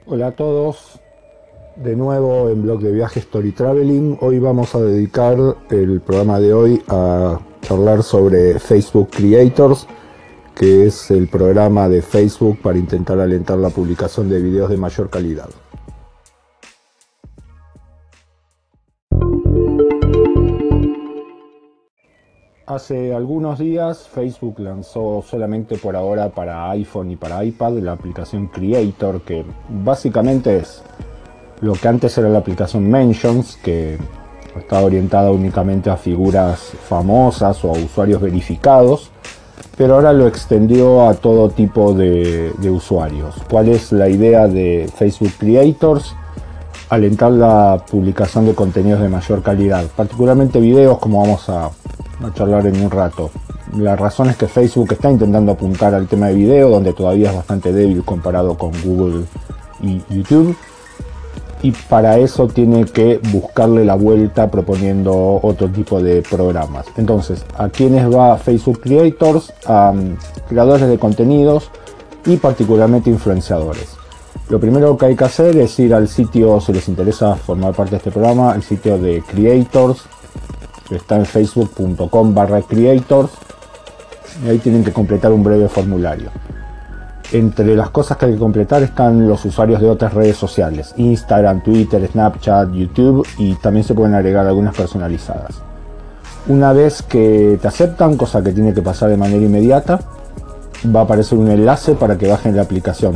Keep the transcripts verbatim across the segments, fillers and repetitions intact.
Hola a todos, de nuevo en Blog de Viaje Story Traveling. Hoy vamos a dedicar el programa de hoy a charlar sobre Facebook Creators, que es el programa de Facebook para intentar alentar la publicación de videos de mayor calidad. Hace algunos días Facebook lanzó solamente por ahora para iPhone y para iPad la aplicación Creator, que básicamente es lo que antes era la aplicación Mentions, que estaba orientada únicamente a figuras famosas o a usuarios verificados, pero ahora lo extendió a todo tipo de, de usuarios. ¿Cuál es la idea de Facebook Creators? Alentar la publicación de contenidos de mayor calidad, particularmente videos, como vamos a, a charlar en un rato. La razón es que Facebook está intentando apuntar al tema de video, donde todavía es bastante débil comparado con Google y YouTube, y para eso tiene que buscarle la vuelta proponiendo otro tipo de programas. Entonces, ¿a quiénes va Facebook Creators? A um, creadores de contenidos y particularmente influenciadores. Lo primero que hay que hacer es ir al sitio, si les interesa formar parte de este programa, el sitio de Creators, que está en facebook punto com barra creators, y ahí tienen que completar un breve formulario. Entre las cosas que hay que completar están los usuarios de otras redes sociales, Instagram, Twitter, Snapchat, YouTube, y también se pueden agregar algunas personalizadas. Una vez que te aceptan, cosa que tiene que pasar de manera inmediata, va a aparecer un enlace para que bajen la aplicación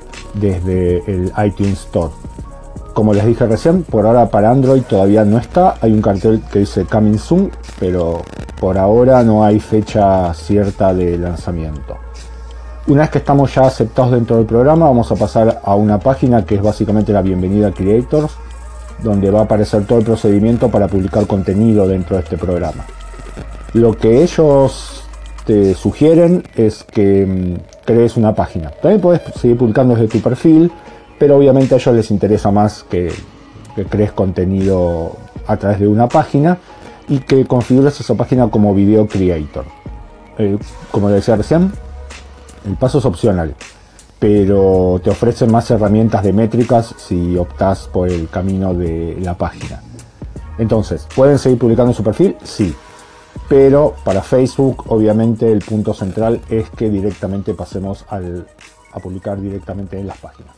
desde el iTunes Store. Como les dije recién, por ahora para Android todavía no está, hay un cartel que dice Coming Soon, pero por ahora no hay fecha cierta de lanzamiento. Una vez que estamos ya aceptados dentro del programa, vamos a pasar a una página que es básicamente la bienvenida a Creators, donde va a aparecer todo el procedimiento para publicar contenido dentro de este programa. Lo que ellos te sugieren es que mmm, crees una página. También puedes seguir publicando desde tu perfil, pero obviamente a ellos les interesa más que, que crees contenido a través de una página y que configures esa página como Video Creator. Eh, como decía recién, el paso es opcional, pero te ofrecen más herramientas de métricas si optas por el camino de la página. Entonces, ¿pueden seguir publicando en su perfil? Sí. Pero para Facebook, obviamente, el punto central es que directamente pasemos al, a publicar directamente en las páginas.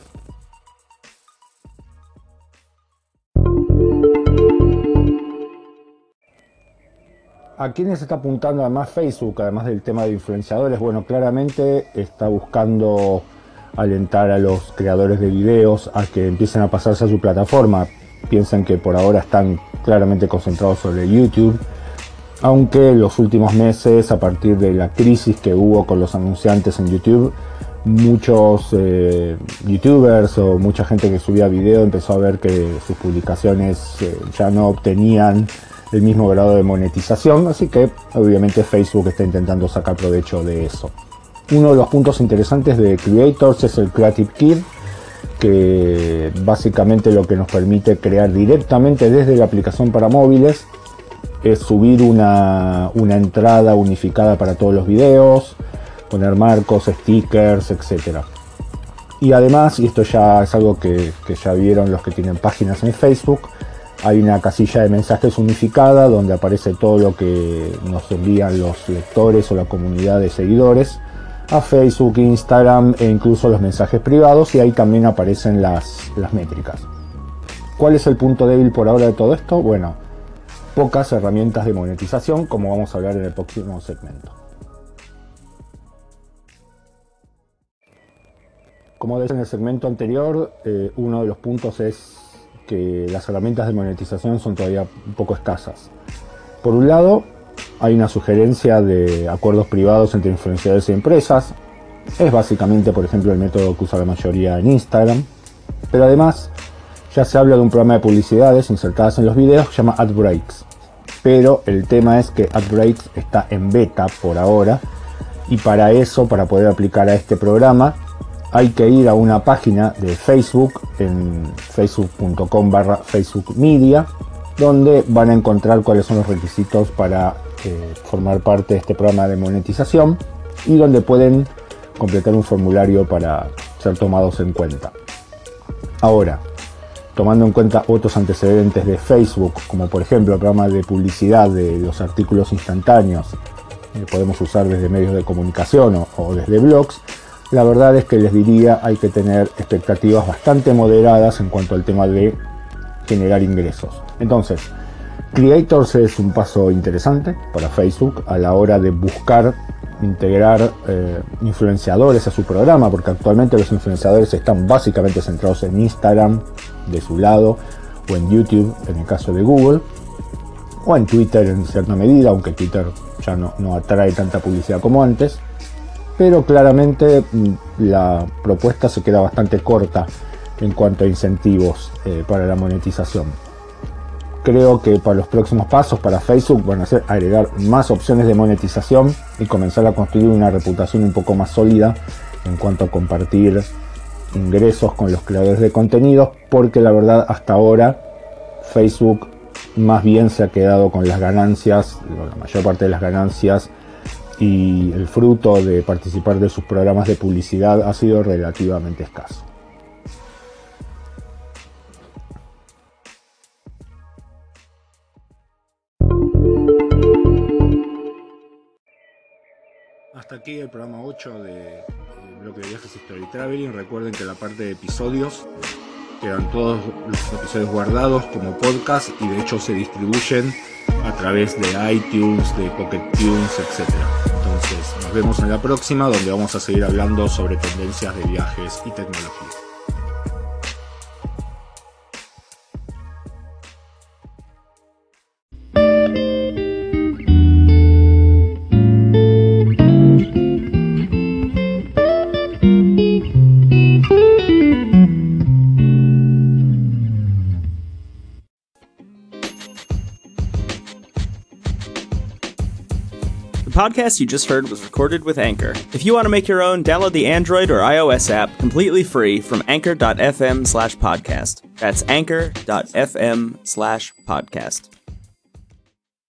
¿A quiénes está apuntando además Facebook, además del tema de influenciadores? Bueno, claramente está buscando alentar a los creadores de videos a que empiecen a pasarse a su plataforma. Piensen que por ahora están claramente concentrados sobre YouTube, aunque en los últimos meses, a partir de la crisis que hubo con los anunciantes en YouTube, muchos eh, youtubers o mucha gente que subía video empezó a ver que sus publicaciones eh, ya no obtenían el mismo grado de monetización, así que obviamente Facebook está intentando sacar provecho de eso. Uno de los puntos interesantes de Creators es el Creative Kit, que básicamente lo que nos permite crear directamente desde la aplicación para móviles es subir una, una entrada unificada para todos los videos, poner marcos, stickers, etcétera. Y además, y esto ya es algo que, que ya vieron los que tienen páginas en Facebook, hay una casilla de mensajes unificada donde aparece todo lo que nos envían los lectores o la comunidad de seguidores a Facebook, Instagram e incluso los mensajes privados, y ahí también aparecen las, las métricas. ¿Cuál es el punto débil por ahora de todo esto? Bueno, pocas herramientas de monetización, como vamos a hablar en el próximo segmento. Como decía en el segmento anterior, eh, uno de los puntos es que las herramientas de monetización son todavía un poco escasas. Por un lado, hay una sugerencia de acuerdos privados entre influenciadores y empresas. Es básicamente, por ejemplo, el método que usa la mayoría en Instagram. Pero además, ya se habla de un programa de publicidades insertadas en los videos que se llama AdBreaks. Pero el tema es que AdBreaks está en beta por ahora, y para eso, para poder aplicar a este programa, hay que ir a una página de Facebook en facebook punto com barra Facebook Media, donde van a encontrar cuáles son los requisitos para eh, formar parte de este programa de monetización y donde pueden completar un formulario para ser tomados en cuenta. Ahora, tomando en cuenta otros antecedentes de Facebook, como por ejemplo el programa de publicidad de los artículos instantáneos, que podemos usar desde medios de comunicación o, o desde blogs, la verdad es que les diría hay que tener expectativas bastante moderadas en cuanto al tema de generar ingresos. Entonces, Creators es un paso interesante para Facebook a la hora de buscar integrar eh, influenciadores a su programa, porque actualmente los influenciadores están básicamente centrados en Instagram de su lado, o en YouTube en el caso de Google, o en Twitter en cierta medida, aunque Twitter ya no, no atrae tanta publicidad como antes, pero claramente la propuesta se queda bastante corta en cuanto a incentivos eh, para la monetización. Creo que para los próximos pasos para Facebook van a ser agregar más opciones de monetización y comenzar a construir una reputación un poco más sólida en cuanto a compartir ingresos con los creadores de contenidos, porque la verdad hasta ahora Facebook más bien se ha quedado con las ganancias, la mayor parte de las ganancias, y el fruto de participar de sus programas de publicidad ha sido relativamente escaso. Hasta aquí el programa ocho de Bloque de Viajes Story Traveling. Recuerden que la parte de episodios quedan todos los episodios guardados como podcast y de hecho se distribuyen a través de iTunes, de Pocket Tunes, etcétera. Entonces nos vemos en la próxima, donde vamos a seguir hablando sobre tendencias de viajes y tecnología. The podcast you just heard was recorded with Anchor. If you want to make your own, download the Android or iOS app completely free from anchor dot f m slash podcast. That's anchor dot f m slash podcast.